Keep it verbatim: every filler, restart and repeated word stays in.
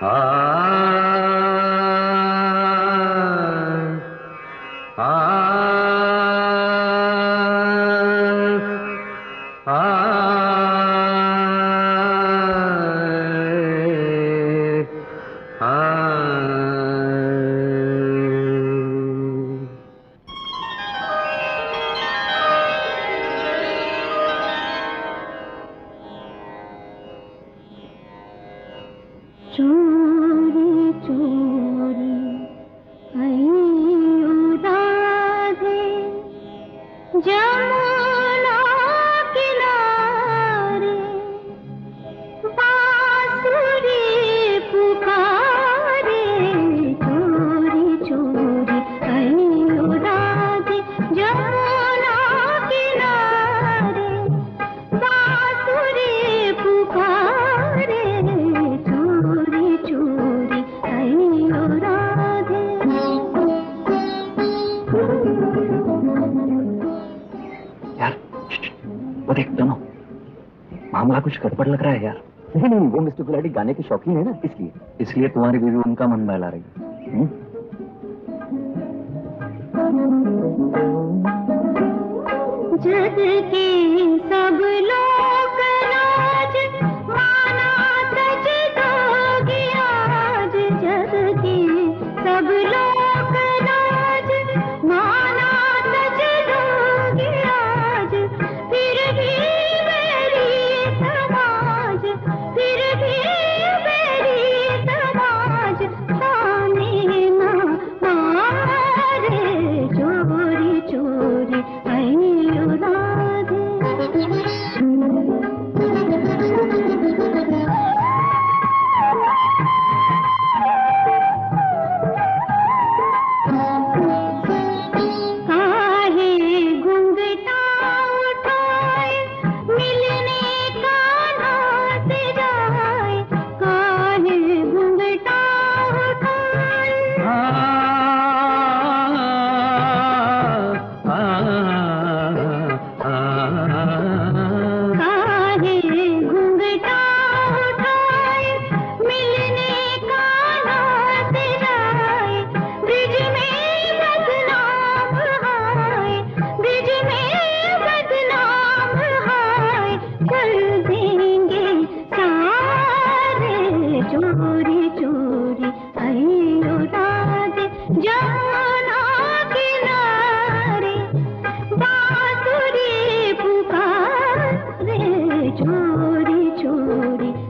कुछ गड़बड़ लग रहा है यार। नहीं नहीं, वो मिस्टर गुलाटी गाने के शौकीन है ना, इसलिए इसलिए तुम्हारी बीवी उनका मन बहला रही है। जग के सब लोग लाज माना तज दोगी आज, जग के सब लोग लाज माना तज दोगी आज, फिर भी चोरी चोरी